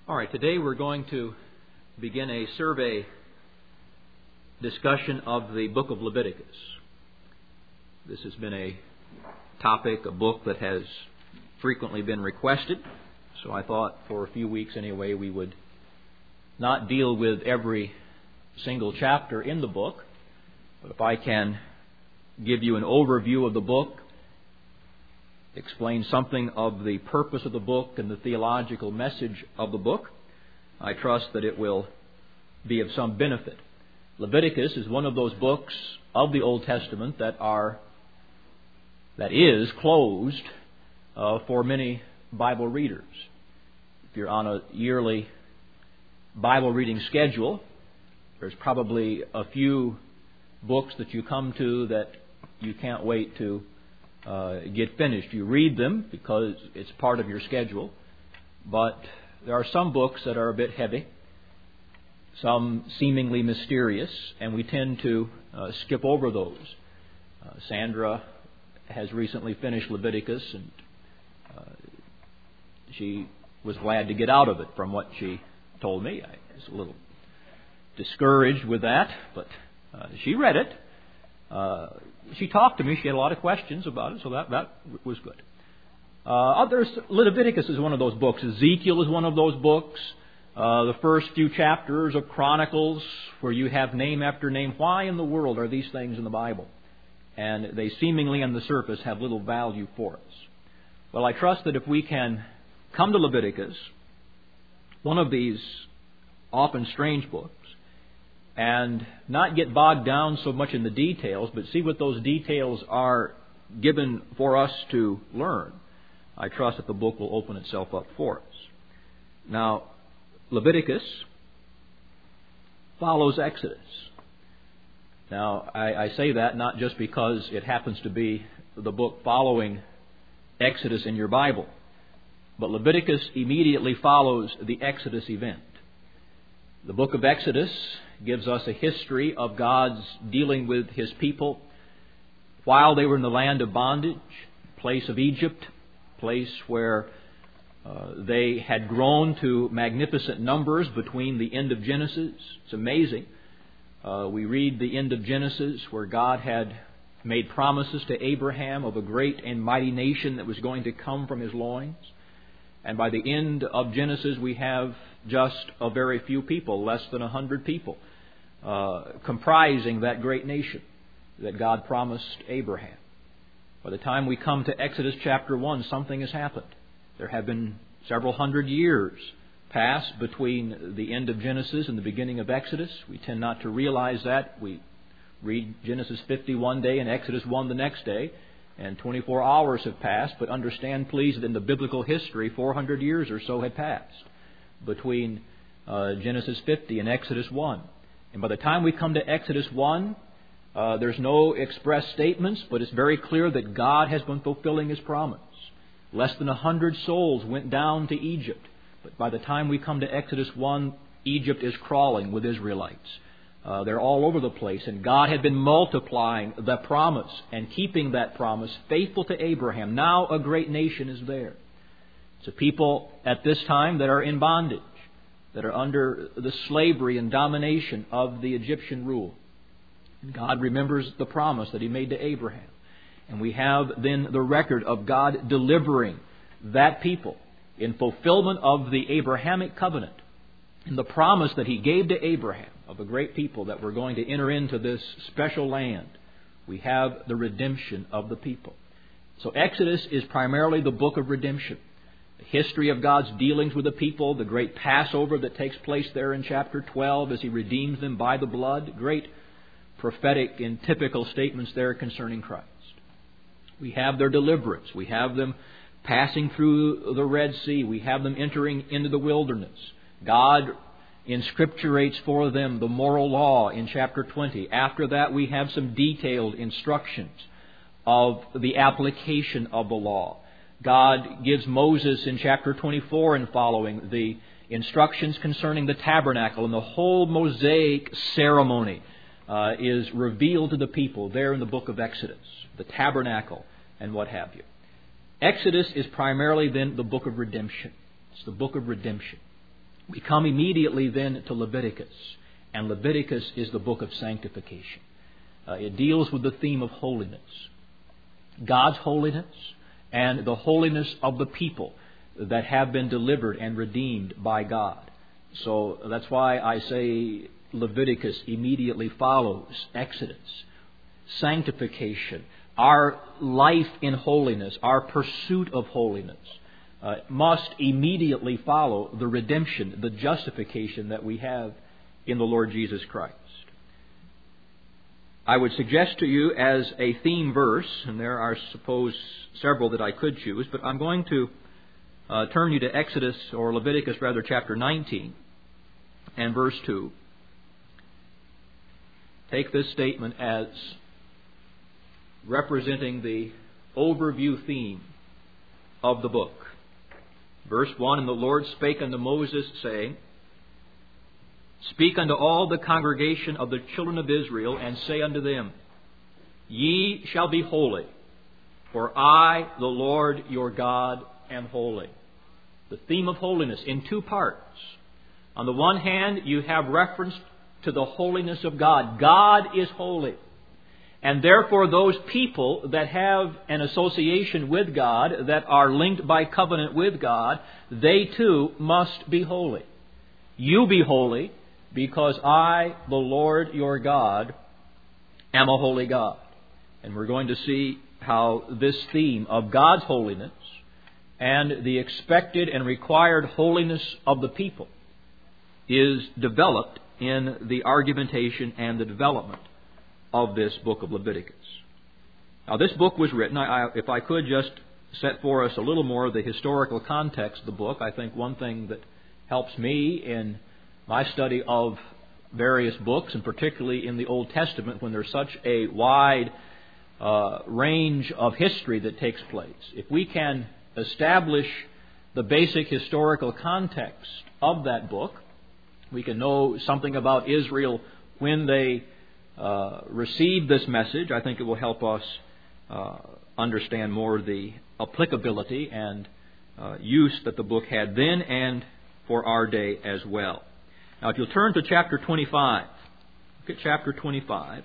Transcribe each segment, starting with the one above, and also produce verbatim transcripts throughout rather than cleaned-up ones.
All right, today we're going to begin a survey discussion of the book of Leviticus. This has been a topic, a book that has frequently been requested, so I thought for a few weeks anyway we would not deal with every single chapter in the book, but if I can give you an overview of the book, explain something of the purpose of the book and the theological message of the book, I trust that it will be of some benefit. Leviticus is one of those books of the Old Testament that are, that is closed uh, for many Bible readers. If you're on a yearly Bible reading schedule, there's probably a few books that you come to that you can't wait to uh, get finished. You read them because it's part of your schedule, but there are some books that are a bit heavy, some seemingly mysterious, and we tend to uh, skip over those. Uh, Sandra has recently finished Leviticus, and uh, she was glad to get out of it from what she told me. I was a little discouraged with that, but uh, she read it. Uh, she talked to me. She had a lot of questions about it, so that, that was good. Uh, others, Leviticus is one of those books. Ezekiel is one of those books. Uh, the first few chapters of Chronicles, where you have name after name. Why in the world are these things in the Bible? And they seemingly on the surface have little value for us. Well, I trust that if we can come to Leviticus, one of these often strange books, and not get bogged down so much in the details, but see what those details are given for us to learn, I trust that the book will open itself up for us. Now, Leviticus follows Exodus. Now, I, I say that not just because it happens to be the book following Exodus in your Bible, but Leviticus immediately follows the Exodus event. The book of Exodus gives us a history of God's dealing with His people while they were in the land of bondage, place of Egypt, place where uh, they had grown to magnificent numbers between the end of Genesis. It's amazing. Uh, we read the end of Genesis where God had made promises to Abraham of a great and mighty nation that was going to come from his loins. And by the end of Genesis, we have just a very few people, less than a hundred people, uh, comprising that great nation that God promised Abraham. By the time we come to Exodus chapter one, something has happened. There have been several hundred years passed between the end of Genesis and the beginning of Exodus. We tend not to realize that. We read Genesis fifty one day and Exodus one the next day, and twenty-four hours have passed. But understand, please, that in the biblical history, four hundred years or so had passed between uh, Genesis fifty and Exodus one. And by the time we come to Exodus one, Uh, there's no express statements, but it's very clear that God has been fulfilling His promise. Less than a hundred souls went down to Egypt. But by the time we come to Exodus one, Egypt is crawling with Israelites. Uh, they're all over the place. And God had been multiplying the promise and keeping that promise faithful to Abraham. Now a great nation is there. It's a people at this time that are in bondage, that are under the slavery and domination of the Egyptian rule. God remembers the promise that He made to Abraham. And we have then the record of God delivering that people in fulfillment of the Abrahamic covenant and the promise that He gave to Abraham of a great people that were going to enter into this special land. We have the redemption of the people. So Exodus is primarily the book of redemption. The history of God's dealings with the people, the great Passover that takes place there in chapter twelve as He redeems them by the blood. Great prophetic and typical statements there concerning Christ. We have their deliverance. We have them passing through the Red Sea. We have them entering into the wilderness. God inscripturates for them the moral law in chapter twenty. After that, we have some detailed instructions of the application of the law. God gives Moses in chapter twenty-four and following the instructions concerning the tabernacle, and the whole Mosaic ceremony Uh, is revealed to the people there in the book of Exodus, the tabernacle and what have you. Exodus is primarily then the book of redemption. It's the book of redemption. We come immediately then to Leviticus, and Leviticus is the book of sanctification. Uh, it deals with the theme of holiness, God's holiness and the holiness of the people that have been delivered and redeemed by God. So that's why I say Leviticus immediately follows Exodus. Sanctification, our life in holiness, our pursuit of holiness, uh, must immediately follow the redemption, the justification that we have in the Lord Jesus Christ. I would suggest to you as a theme verse, and there are, suppose, several that I could choose, but I'm going to uh, turn you to Exodus, or Leviticus rather, chapter nineteen and verse two. Take this statement as representing the overview theme of the book. Verse one, "And the Lord spake unto Moses, saying, Speak unto all the congregation of the children of Israel, and say unto them, Ye shall be holy, for I, the Lord your God, am holy." The theme of holiness in two parts. On the one hand, you have reference to the holiness of God. God is holy. And therefore those people that have an association with God, that are linked by covenant with God, they too must be holy. You be holy, because I, the Lord your God, am a holy God. And we're going to see how this theme of God's holiness and the expected and required holiness of the people is developed in the argumentation and the development of this book of Leviticus. Now, this book was written, I, I, if I could just set for us a little more of the historical context of the book, I think one thing that helps me in my study of various books, and particularly in the Old Testament, when there's such a wide uh, range of history that takes place, if we can establish the basic historical context of that book, we can know something about Israel when they uh, received this message. I think it will help us uh, understand more the applicability and uh, use that the book had then and for our day as well. Now, if you'll turn to chapter twenty-five, look at chapter twenty-five.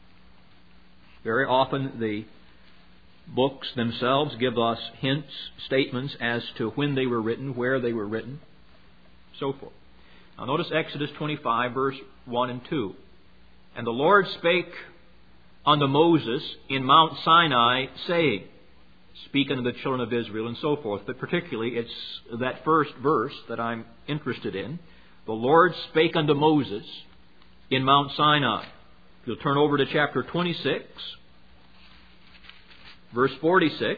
Very often the books themselves give us hints, statements as to when they were written, where they were written, so forth. Now, notice Exodus twenty-five, verse one and two. "And the Lord spake unto Moses in Mount Sinai, saying," speak unto the children of Israel, and so forth. But particularly, it's that first verse that I'm interested in. "The Lord spake unto Moses in Mount Sinai." If you'll turn over to chapter twenty-six, verse forty-six.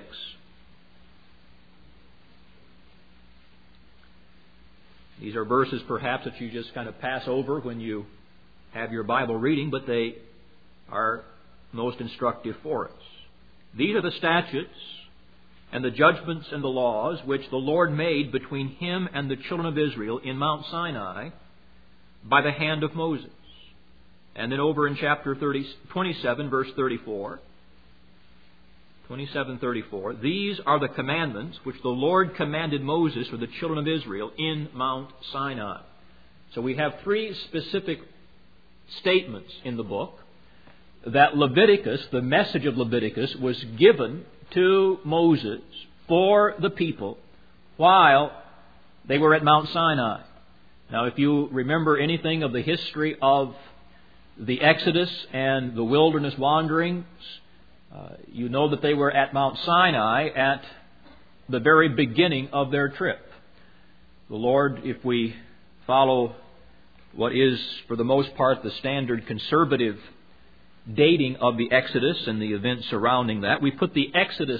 These are verses perhaps that you just kind of pass over when you have your Bible reading, but they are most instructive for us. "These are the statutes and the judgments and the laws which the Lord made between him and the children of Israel in Mount Sinai by the hand of Moses." And then over in chapter thirty, twenty-seven, verse thirty-four. twenty-seven thirty-four. "These are the commandments which the Lord commanded Moses for the children of Israel in Mount Sinai." So we have three specific statements in the book that Leviticus, the message of Leviticus, was given to Moses for the people while they were at Mount Sinai. Now, if you remember anything of the history of the Exodus and the wilderness wanderings, uh, you know that they were at Mount Sinai at the very beginning of their trip. The Lord, if we follow what is, for the most part, the standard conservative dating of the Exodus and the events surrounding that, we put the Exodus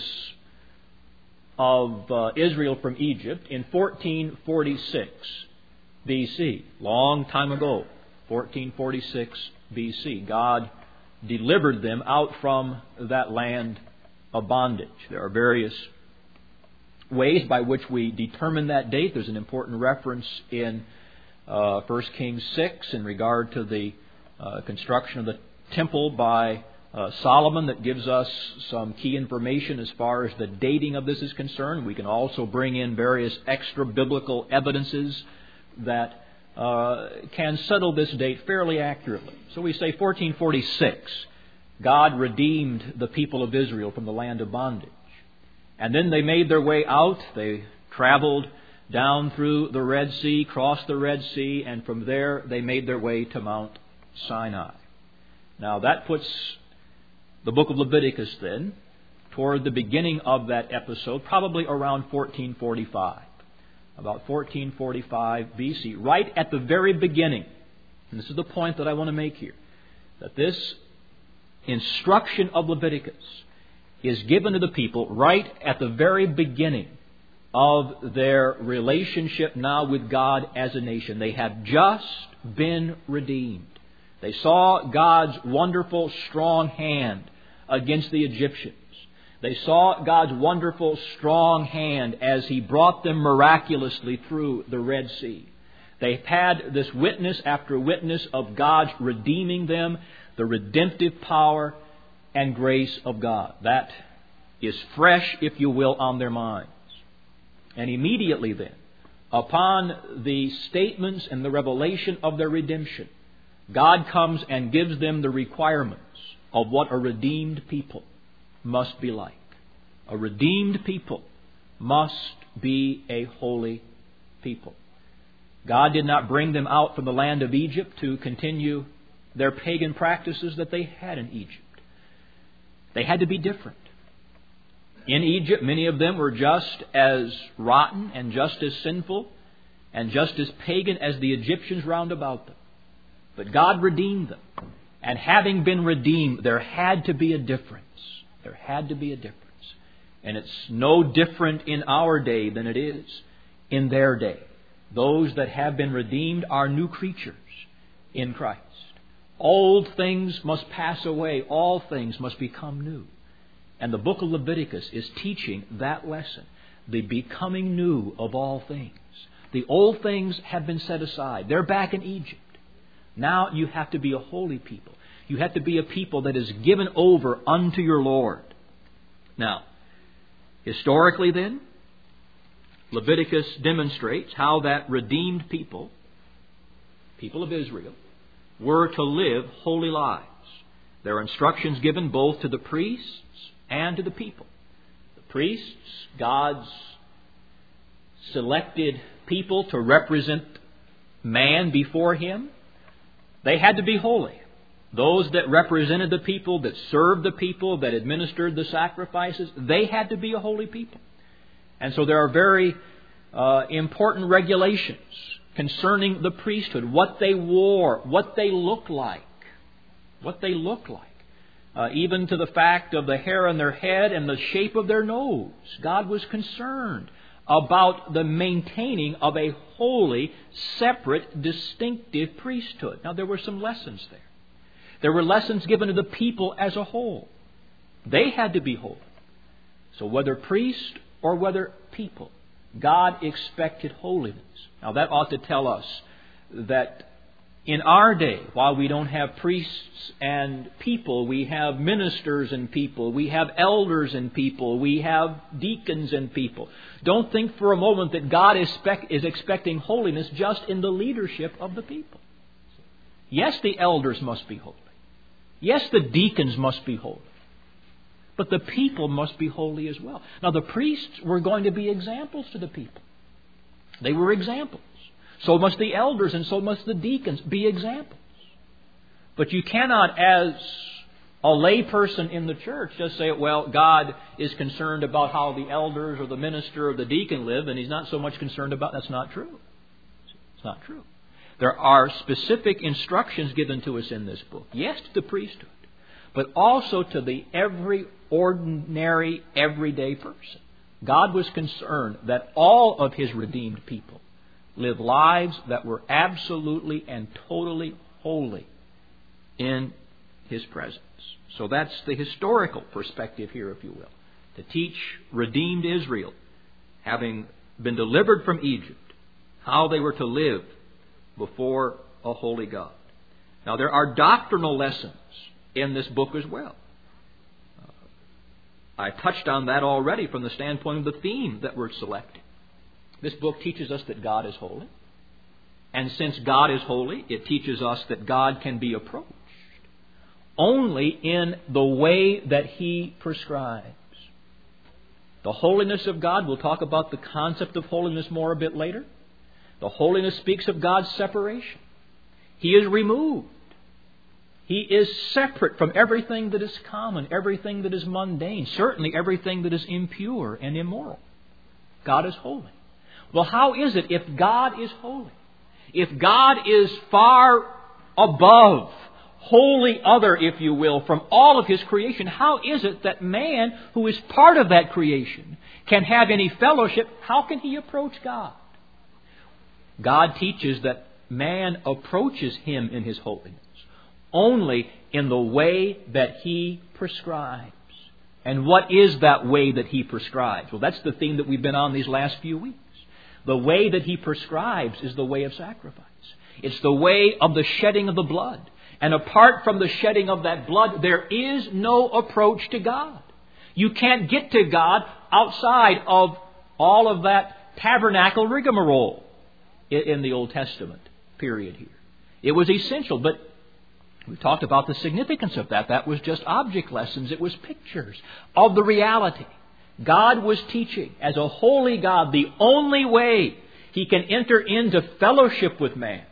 of uh, Israel from Egypt in fourteen forty-six B C, long time ago, fourteen forty-six B C. God delivered them out from that land of bondage. There are various ways by which we determine that date. There's an important reference in uh, First Kings six in regard to the uh, construction of the temple by uh, Solomon that gives us some key information as far as the dating of this is concerned. We can also bring in various extra biblical evidences that uh, can settle this date fairly accurately. So we say fourteen forty-six, God redeemed the people of Israel from the land of bondage. And then they made their way out. They traveled down through the Red Sea, crossed the Red Sea, and from there they made their way to Mount Sinai. Now that puts the book of Leviticus then toward the beginning of that episode, probably around fourteen forty-five. About fourteen forty-five B C, right at the very beginning. And this is the point that I want to make here. That this instruction of Leviticus is given to the people right at the very beginning of their relationship now with God as a nation. They have just been redeemed. They saw God's wonderful, strong hand against the Egyptians. They saw God's wonderful, strong hand as He brought them miraculously through the Red Sea. They've had this witness after witness of God's redeeming them, the redemptive power and grace of God. That is fresh, if you will, on their minds. And immediately then, upon the statements and the revelation of their redemption, God comes and gives them the requirements of what a redeemed people must be like. A redeemed people must be a holy people. God did not bring them out from the land of Egypt to continue their pagan practices that they had in Egypt. They had to be different. In Egypt, many of them were just as rotten and just as sinful and just as pagan as the Egyptians round about them. But God redeemed them. And having been redeemed, there had to be a difference. There had to be a difference. And it's no different in our day than it is in their day. Those that have been redeemed are new creatures in Christ. Old things must pass away. All things must become new. And the book of Leviticus is teaching that lesson. The becoming new of all things. The old things have been set aside. They're back in Egypt. Now you have to be a holy people. You have to be a people that is given over unto your Lord. Now, historically then, Leviticus demonstrates how that redeemed people, people of Israel, were to live holy lives. There are instructions given both to the priests and to the people. The priests, God's selected people to represent man before Him, they had to be holy. Those that represented the people, that served the people, that administered the sacrifices, they had to be a holy people. And so there are very uh, important regulations concerning the priesthood, what they wore, what they looked like, what they looked like. Uh, even to the fact of the hair on their head and the shape of their nose. God was concerned about the maintaining of a holy, separate, distinctive priesthood. Now, there were some lessons there. There were lessons given to the people as a whole. They had to be holy. So whether priest or whether people, God expected holiness. Now, that ought to tell us that in our day, while we don't have priests and people, we have ministers and people, we have elders and people, we have deacons and people. Don't think for a moment that God is, spec- is expecting holiness just in the leadership of the people. Yes, the elders must be holy. Yes, the deacons must be holy. But the people must be holy as well. Now, the priests were going to be examples to the people. They were examples. So must the elders and so must the deacons be examples. But you cannot, as a layperson in the church, just say, well, God is concerned about how the elders or the minister or the deacon live, and He's not so much concerned about... That's not true. It's not true. There are specific instructions given to us in this book. Yes, to the priesthood, but also to the every ordinary, everyday person. God was concerned that all of His redeemed people live lives that were absolutely and totally holy in His presence. So that's the historical perspective here, if you will. To teach redeemed Israel, having been delivered from Egypt, how they were to live before a holy God. Now, there are doctrinal lessons in this book as well. Uh, I touched on that already from the standpoint of the theme that we're selecting. This book teaches us that God is holy. And since God is holy, it teaches us that God can be approached only in the way that He prescribes. The holiness of God, we'll talk about the concept of holiness more a bit later. The holiness speaks of God's separation. He is removed. He is separate from everything that is common, everything that is mundane, certainly everything that is impure and immoral. God is holy. Well, how is it if God is holy? If God is far above, wholly other, if you will, from all of His creation, how is it that man, who is part of that creation, can have any fellowship? How can he approach God? God teaches that man approaches Him in His holiness only in the way that He prescribes. And what is that way that He prescribes? Well, that's the theme that we've been on these last few weeks. The way that He prescribes is the way of sacrifice. It's the way of the shedding of the blood. And apart from the shedding of that blood, there is no approach to God. You can't get to God outside of all of that tabernacle rigmarole in the Old Testament period here. It was essential, but we talked about the significance of that. That was just object lessons. It was pictures of the reality. God was teaching, as a holy God, the only way He can enter into fellowship with man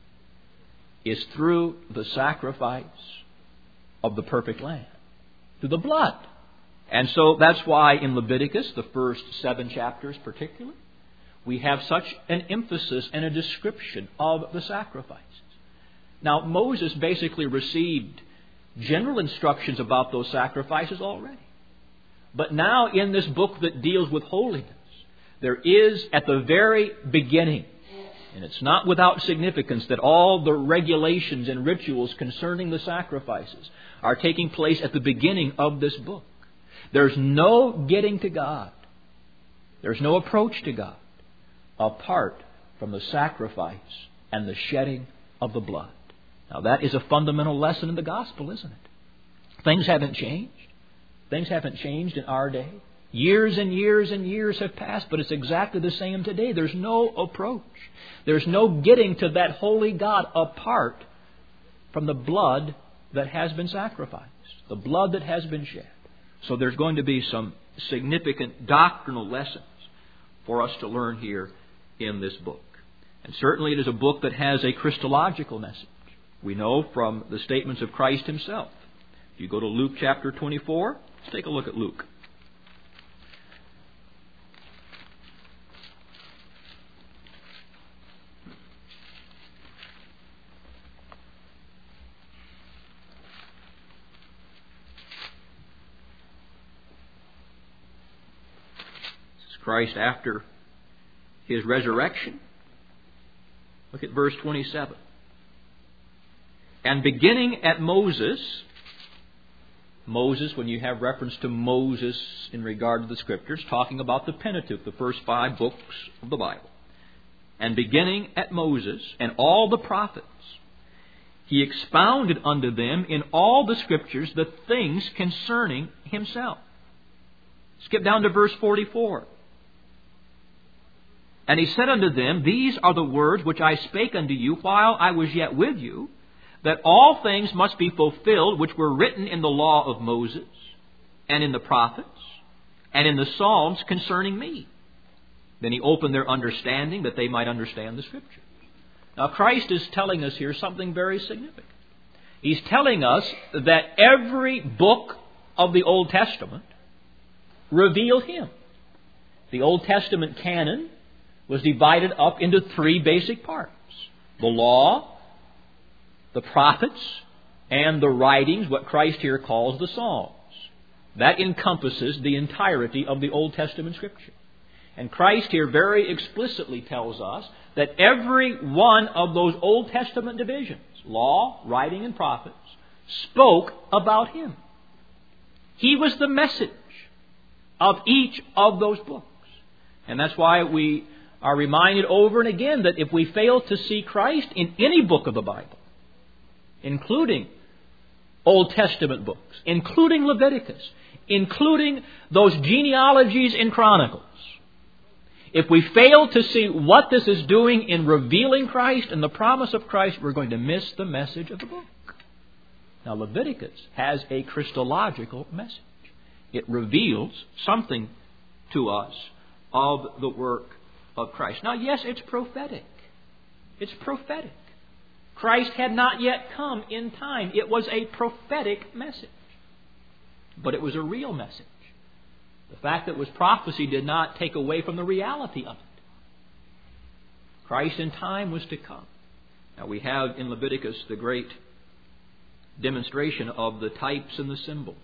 is through the sacrifice of the perfect Lamb, through the blood. And so that's why in Leviticus, the first seven chapters particularly, we have such an emphasis and a description of the sacrifices. Now, Moses basically received general instructions about those sacrifices already. But now in this book that deals with holiness, there is at the very beginning, and it's not without significance that all the regulations and rituals concerning the sacrifices are taking place at the beginning of this book. There's no getting to God. There's no approach to God apart from the sacrifice and the shedding of the blood. Now that is a fundamental lesson in the gospel, isn't it? Things haven't changed. Things haven't changed in our day. Years and years and years have passed, but it's exactly the same today. There's no approach. There's no getting to that holy God apart from the blood that has been sacrificed, the blood that has been shed. So there's going to be some significant doctrinal lessons for us to learn here in this book. And certainly it is a book that has a Christological message. We know from the statements of Christ Himself. If you go to Luke chapter twenty-four, let's take a look at Luke. This is Christ after His resurrection. Look at verse twenty-seven. And beginning at Moses, Moses, when you have reference to Moses in regard to the Scriptures, talking about the Pentateuch, the first five books of the Bible. And beginning at Moses and all the prophets, He expounded unto them in all the Scriptures the things concerning Himself. Skip down to verse forty-four. And He said unto them, These are the words which I spake unto you while I was yet with you, that all things must be fulfilled which were written in the law of Moses, and in the prophets, and in the Psalms concerning me. Then He opened their understanding that they might understand the Scriptures. Now Christ is telling us here something very significant. He's telling us that every book of the Old Testament revealed Him. The Old Testament canon was divided up into three basic parts: the law, the prophets, and the writings, what Christ here calls the Psalms. That encompasses the entirety of the Old Testament Scripture. And Christ here very explicitly tells us that every one of those Old Testament divisions, law, writing, and prophets, spoke about Him. He was the message of each of those books. And that's why we are reminded over and again that if we fail to see Christ in any book of the Bible, including Old Testament books, including Leviticus, including those genealogies in Chronicles, If we fail to see what this is doing in revealing Christ and the promise of Christ, we're going to miss the message of the book. Now, Leviticus has a Christological message. It reveals something to us of the work of Christ. Now, yes, it's prophetic. It's prophetic. Christ had not yet come in time. It was a prophetic message. But it was a real message. The fact that it was prophecy did not take away from the reality of it. Christ in time was to come. Now we have in Leviticus the great demonstration of the types and the symbols,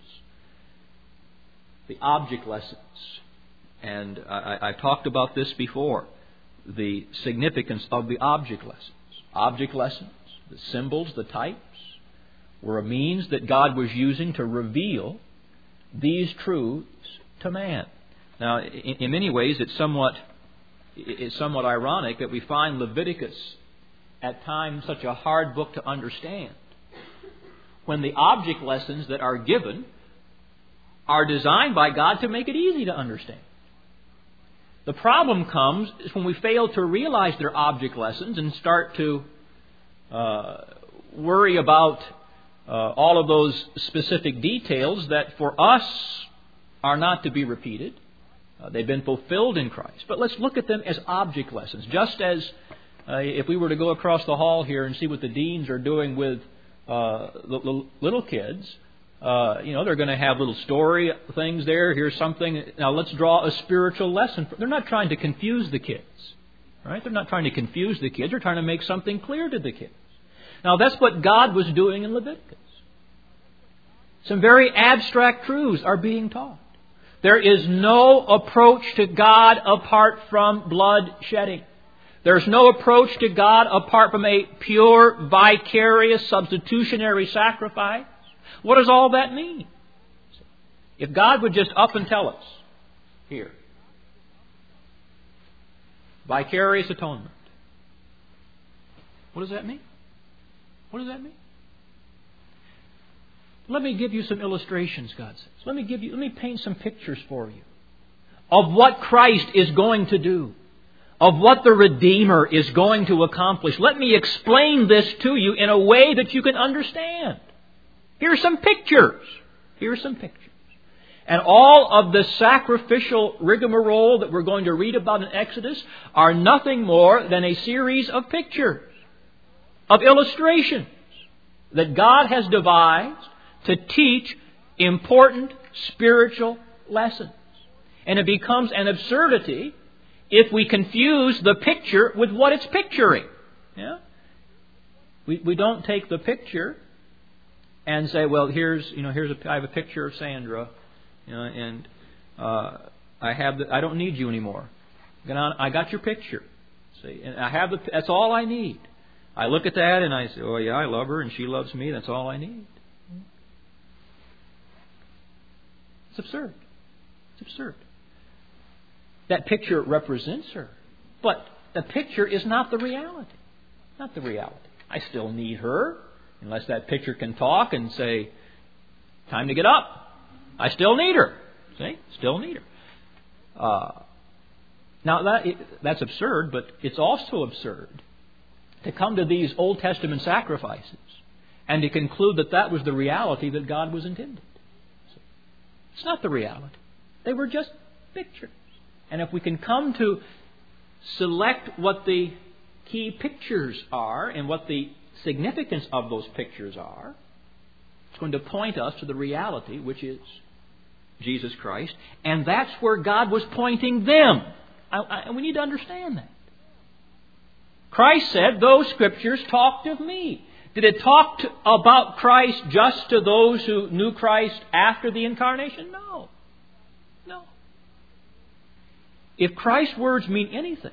the object lessons. And I, I've talked about this before, the significance of the object lessons. Object lessons, the symbols, the types, were a means that God was using to reveal these truths to man. Now, in, in many ways, it's somewhat it's somewhat ironic that we find Leviticus at times such a hard book to understand, when the object lessons that are given are designed by God to make it easy to understand. The problem comes is when we fail to realize their object lessons and start to uh, worry about uh, all of those specific details that for us are not to be repeated. Uh, they've been fulfilled in Christ. But let's look at them as object lessons. Just as uh, if we were to go across the hall here and see what the deans are doing with uh, the, the little kids, uh, you know, they're going to have little story things there. Here's something. Now let's draw a spiritual lesson. They're not trying to confuse the kids. Right? They're not trying to confuse the kids. They're trying to make something clear to the kids. Now that's what God was doing in Leviticus. Some very abstract truths are being taught. There is no approach to God apart from blood shedding. There's no approach to God apart from a pure, vicarious, substitutionary sacrifice. What does all that mean? If God would just up and tell us here, vicarious atonement, what does that mean? What does that mean? Let me give you some illustrations, God says. Let me give you, let me paint some pictures for you of what Christ is going to do, of what the Redeemer is going to accomplish. Let me explain this to you in a way that you can understand. Here are some pictures. Here are some pictures. And all of the sacrificial rigmarole that we're going to read about in Exodus are nothing more than a series of pictures, of illustrations that God has devised to teach important spiritual lessons. And it becomes an absurdity if we confuse the picture with what it's picturing. Yeah? We we don't take the picture and say, well, here's you know here's a I have a picture of Sandra, you know, and uh, I have the, I don't need you anymore. I got your picture. See, and I have the that's all I need. I look at that and I say, oh yeah, I love her and she loves me. That's all I need. It's absurd. It's absurd. That picture represents her. But the picture is not the reality. Not the reality. I still need her, unless that picture can talk and say, time to get up. I still need her. See? Still need her. Uh, now, that that's absurd, but it's also absurd to come to these Old Testament sacrifices and to conclude that that was the reality that God was intended. It's not the reality. They were just pictures. And if we can come to select what the key pictures are and what the significance of those pictures are, it's going to point us to the reality, which is Jesus Christ. And that's where God was pointing them. I, I, we need to understand that. Christ said, those scriptures talked of me. Did it talk to, about Christ just to those who knew Christ after the incarnation? No. No. If Christ's words mean anything,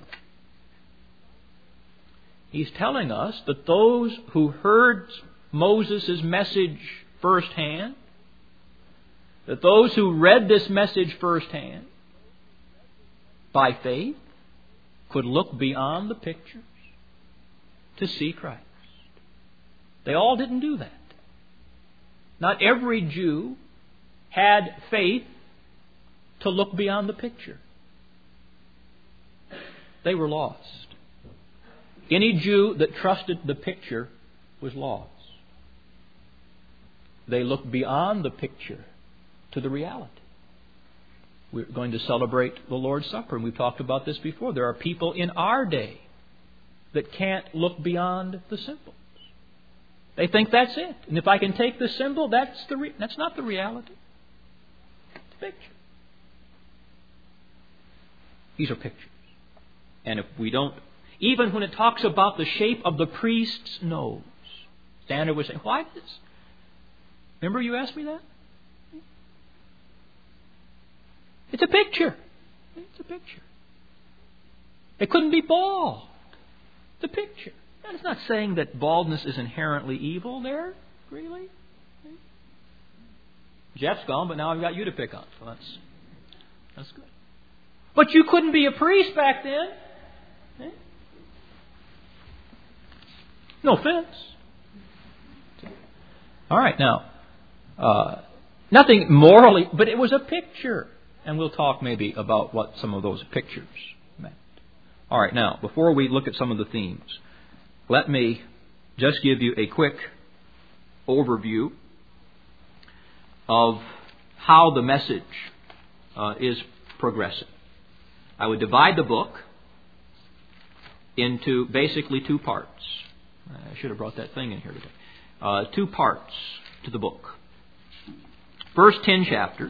He's telling us that those who heard Moses' message firsthand, that those who read this message firsthand, by faith, could look beyond the pictures to see Christ. They all didn't do that. Not every Jew had faith to look beyond the picture. they were lost. Any Jew that trusted the picture was lost. They looked beyond the picture to the reality. We're going to celebrate the Lord's Supper, and we've talked about this before. There are people in our day that can't look beyond the symbols. They think that's it. And if I can take the symbol, that's the re- that's not the reality. It's a picture. These are pictures. And if we don't, even when it talks about the shape of the priest's nose, Daniel was saying, why this? Remember you asked me that? It's a picture. It's a picture. It couldn't be bald. It's a picture. And it's not saying that baldness is inherently evil there, really. Jeff's gone, but now I've got you to pick on. So that's that's good. But you couldn't be a priest back then. Eh? No offense. All right, now, uh, nothing morally, but it was a picture. And we'll talk maybe about what some of those pictures meant. All right, now, before we look at some of the themes, let me just give you a quick overview of how the message uh, is progressing. I would divide the book into basically two parts. I should have brought that thing in here today. Uh, two parts to the book. First ten chapters.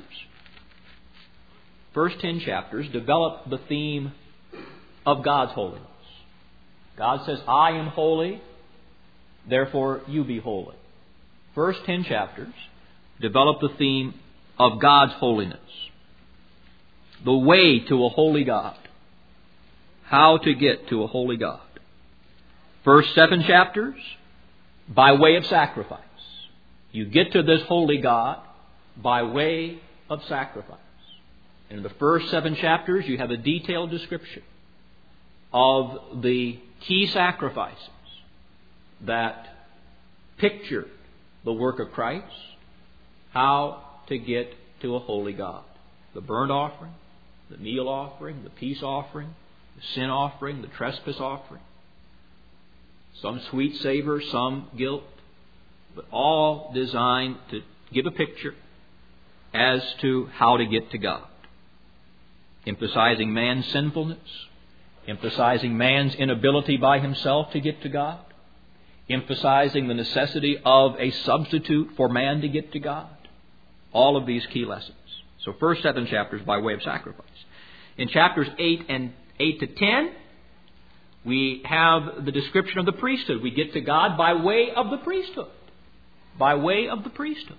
First ten chapters develop the theme of God's holiness. God says, I am holy, therefore you be holy. First ten chapters develop the theme of God's holiness. The way to a holy God. How to get to a holy God. First seven chapters, by way of sacrifice. You get to this holy God by way of sacrifice. In the first seven chapters, you have a detailed description of the key sacrifices that picture the work of Christ, how to get to a holy God. The burnt offering, the meal offering, the peace offering, the sin offering, the trespass offering. Some sweet savor, some guilt, but all designed to give a picture as to how to get to God. Emphasizing man's sinfulness, emphasizing man's inability by himself to get to God, emphasizing the necessity of a substitute for man to get to God. All of these key lessons. So first seven chapters by way of sacrifice. In chapters eight and eight to ten, we have the description of the priesthood. We get to God by way of the priesthood. By way of the priesthood.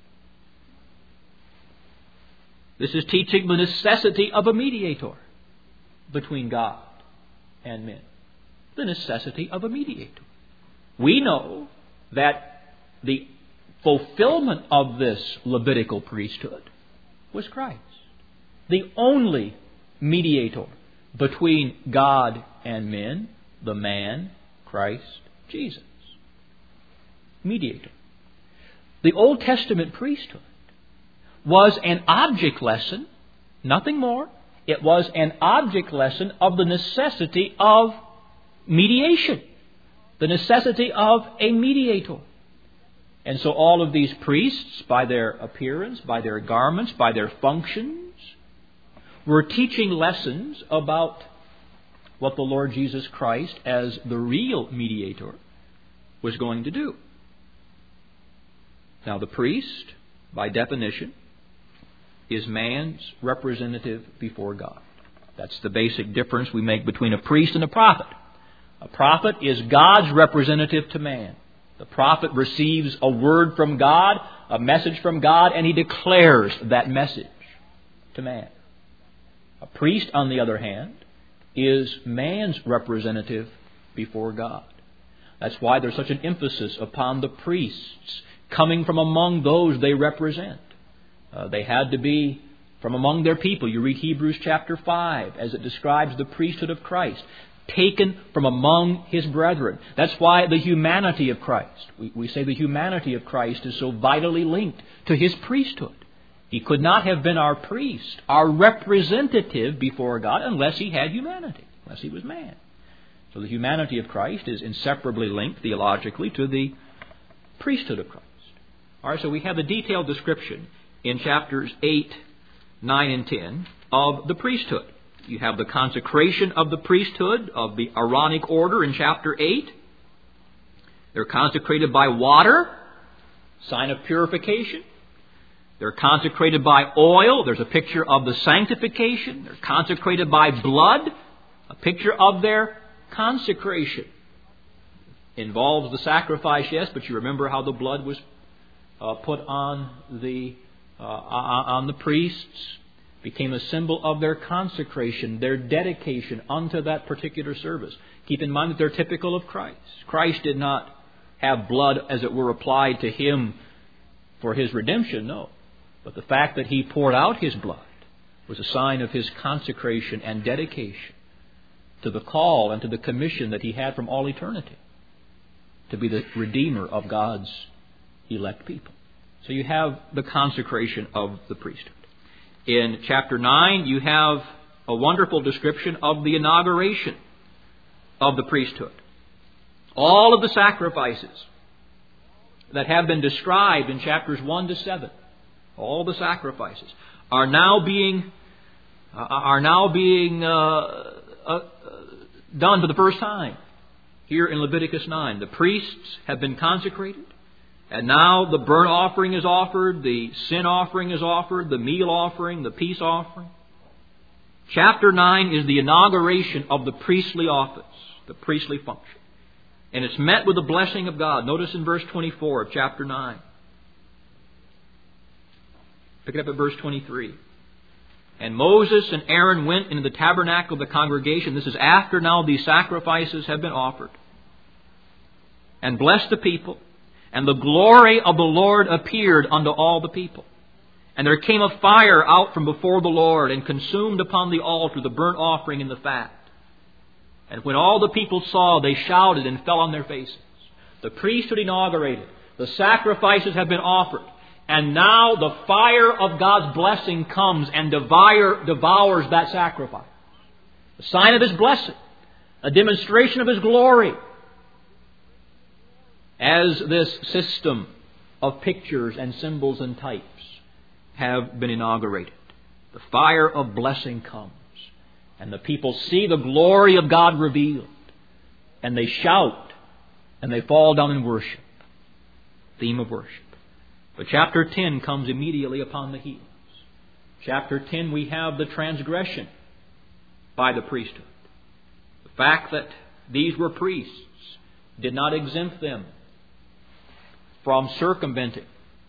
This is teaching the necessity of a mediator between God and men. The necessity of a mediator. We know that the fulfillment of this Levitical priesthood was Christ. The only mediator between God and men, the man, Christ Jesus. Mediator. The Old Testament priesthood was an object lesson, nothing more. It was an object lesson of the necessity of mediation, the necessity of a mediator. And so all of these priests, by their appearance, by their garments, by their functions, were teaching lessons about what the Lord Jesus Christ, as the real mediator, was going to do. Now, the priest, by definition, is man's representative before God. That's the basic difference we make between a priest and a prophet. A prophet is God's representative to man. The prophet receives a word from God, a message from God, and he declares that message to man. A priest, on the other hand, is man's representative before God. That's why there's such an emphasis upon the priests coming from among those they represent. Uh, they had to be from among their people. You read Hebrews chapter five as it describes the priesthood of Christ, taken from among his brethren. That's why the humanity of Christ, we, we say the humanity of Christ is so vitally linked to his priesthood. He could not have been our priest, our representative before God, unless he had humanity. sinless. He was man. So the humanity of Christ is inseparably linked theologically to the priesthood of Christ. All right, so we have the detailed description in chapters eight, nine, and ten of the priesthood. You have the consecration of the priesthood of the Aaronic order in chapter eight. They're consecrated by water, sign of purification. They're consecrated by oil. There's a picture of the sanctification. They're consecrated by blood, a picture of their consecration. Involves the sacrifice, yes, but you remember how the blood was uh, put on the uh, on the priests, became a symbol of their consecration, their dedication unto that particular service. Keep in mind that they're typical of Christ. Christ did not have blood, as it were, applied to Him for His redemption, no. But the fact that He poured out His blood was a sign of His consecration and dedication to the call and to the commission that He had from all eternity to be the Redeemer of God's elect people. So you have the consecration of the priesthood. In chapter nine, you have a wonderful description of the inauguration of the priesthood. All of the sacrifices that have been described in chapters one to seven, all the sacrifices, are now being uh, are now being uh, uh, done for the first time here in Leviticus nine. The priests have been consecrated, and now the burnt offering is offered, the sin offering is offered, the meal offering, the peace offering. Chapter nine is the inauguration of the priestly office, the priestly function. And it's met with the blessing of God. Notice in verse twenty-four of chapter nine. Pick it up at verse twenty-three. And Moses and Aaron went into the tabernacle of the congregation. This is after now these sacrifices have been offered. And blessed the people. And the glory of the Lord appeared unto all the people. And there came a fire out from before the Lord, and consumed upon the altar the burnt offering and the fat. And when all the people saw, they shouted and fell on their faces. The priesthood inaugurated. The sacrifices have been offered. And now the fire of God's blessing comes and devour, devours that sacrifice. A sign of His blessing. A demonstration of His glory. As this system of pictures and symbols and types have been inaugurated, the fire of blessing comes. And the people see the glory of God revealed. And they shout. And they fall down in worship. Theme of worship. But chapter ten comes immediately upon the heels. Chapter ten, we have the transgression by the priesthood. The fact that these were priests did not exempt them from circumventing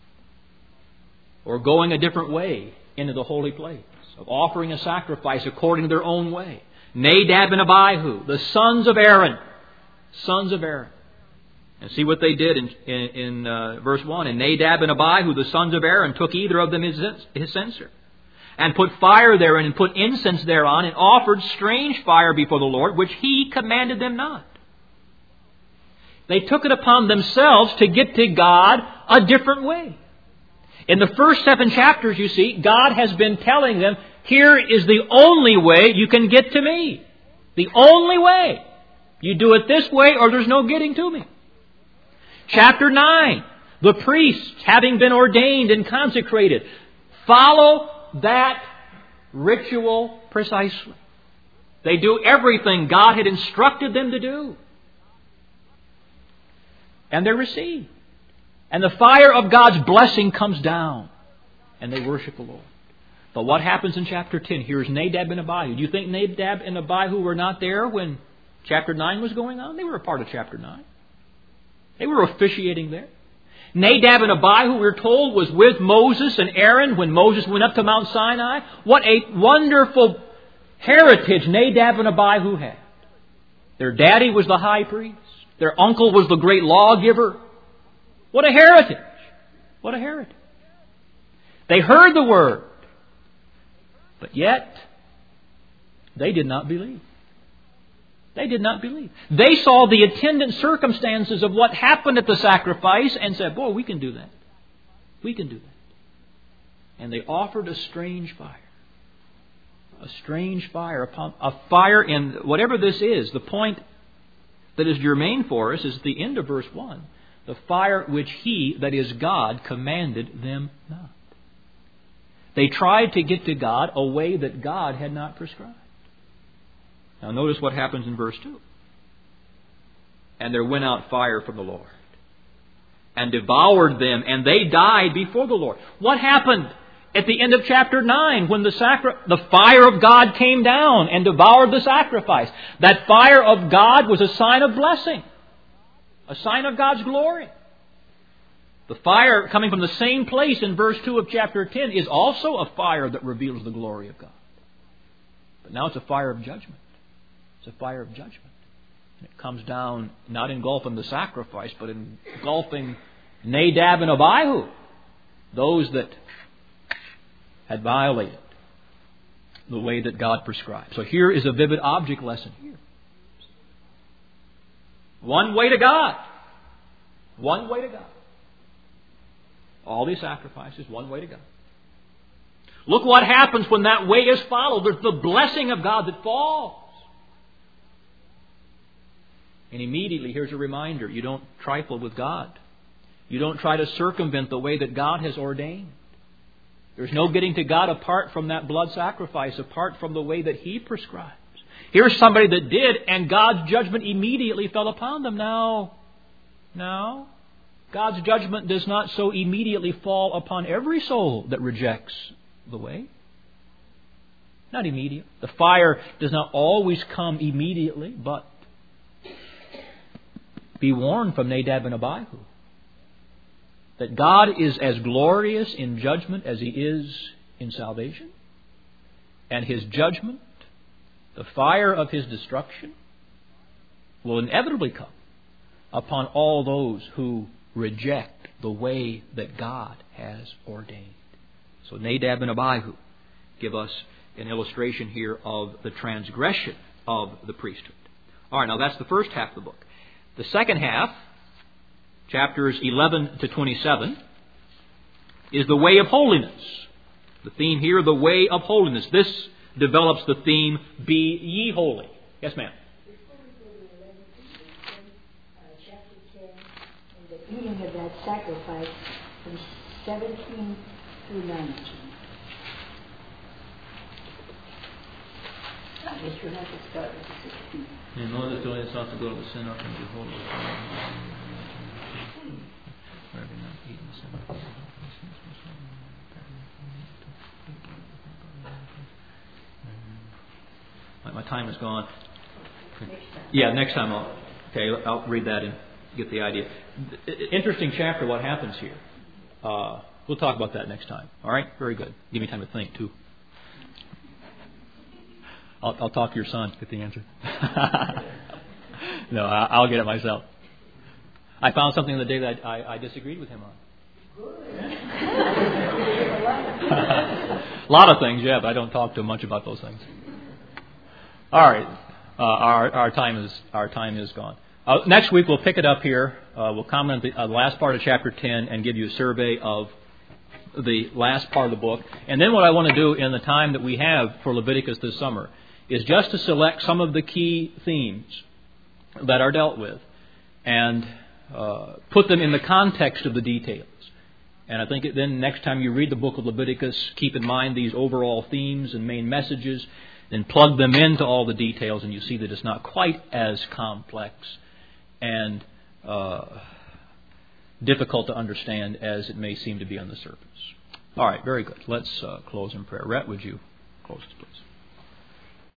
or going a different way into the holy place, of offering a sacrifice according to their own way. Nadab and Abihu, the sons of Aaron, sons of Aaron. And see what they did in, in, in uh, verse one. And Nadab and Abihu, the sons of Aaron, took either of them his, his censer, and put fire therein, and put incense thereon, and offered strange fire before the Lord, which He commanded them not. They took it upon themselves to get to God a different way. In the first seven chapters, you see, God has been telling them, here is the only way you can get to me. The only way. You do it this way or there's no getting to me. Chapter nine, the priests, having been ordained and consecrated, follow that ritual precisely. They do everything God had instructed them to do. And they're received. And the fire of God's blessing comes down. And they worship the Lord. But what happens in chapter ten? Here's Nadab and Abihu. Do you think Nadab and Abihu were not there when chapter nine was going on? They were a part of chapter nine. They were officiating there. Nadab and Abihu, we're told, was with Moses and Aaron when Moses went up to Mount Sinai. What a wonderful heritage Nadab and Abihu had. Their daddy was the high priest. Their uncle was the great lawgiver. What a heritage. What a heritage. They heard the word. But yet, they did not believe. They did not believe. They saw the attendant circumstances of what happened at the sacrifice and said, boy, we can do that. We can do that. And they offered a strange fire. A strange fire upon a fire in whatever this is. The point that is germane for us is at the end of verse one. The fire which He, that is God, commanded them not. They tried to get to God a way that God had not prescribed. Now notice what happens in verse two. And there went out fire from the Lord, and devoured them, and they died before the Lord. What happened at the end of chapter nine when the sacri- the fire of God came down and devoured the sacrifice? That fire of God was a sign of blessing, a sign of God's glory. The fire coming from the same place in verse two of chapter ten is also a fire that reveals the glory of God. But now it's a fire of judgment. It's a fire of judgment. It comes down not engulfing the sacrifice, but engulfing Nadab and Abihu, those that had violated the way that God prescribed. So here is a vivid object lesson here. One way to God. One way to God. All these sacrifices, one way to God. Look what happens when that way is followed. There's the blessing of God that falls. And immediately, here's a reminder. You don't trifle with God. You don't try to circumvent the way that God has ordained. There's no getting to God apart from that blood sacrifice, apart from the way that He prescribes. Here's somebody that did, and God's judgment immediately fell upon them. Now, now, God's judgment does not so immediately fall upon every soul that rejects the way. Not immediate. The fire does not always come immediately, but be warned from Nadab and Abihu that God is as glorious in judgment as He is in salvation. And His judgment, the fire of His destruction, will inevitably come upon all those who reject the way that God has ordained. So Nadab and Abihu give us an illustration here of the transgression of the priesthood. All right, now that's the first half of the book. The second half, chapters eleven to twenty-seven, is the way of holiness. The theme here, the way of holiness. This develops the theme, be ye holy. Yes, ma'am. Before we go to eleven, uh, chapter ten, and the eating of that sacrifice from seventeen through nineteen. I guess you'll have to start with sixteen. In order to lead us not to go to the sin up and be holy. My time is gone. Yeah, next time I'll okay. I'll read that and get the idea. Interesting chapter. What happens here? Uh, we'll talk about that next time. All right. Very good. Give me time to think too. I'll, I'll talk to your son. Get the answer. No, I, I'll get it myself. I found something the day that I, I disagreed with him on. A lot of things, yeah, but I don't talk too much about those things. All right, uh, our our time is our time is gone. Uh, next week we'll pick it up here. Uh, we'll comment on the uh, last part of chapter ten and give you a survey of the last part of the book. And then what I want to do in the time that we have for Leviticus this summer is just to select some of the key themes that are dealt with and uh, put them in the context of the details. And I think then next time you read the book of Leviticus, keep in mind these overall themes and main messages and plug them into all the details, and you see that it's not quite as complex and uh, difficult to understand as it may seem to be on the surface. All right, very good. Let's uh, close in prayer. Rhett, would you close this, please?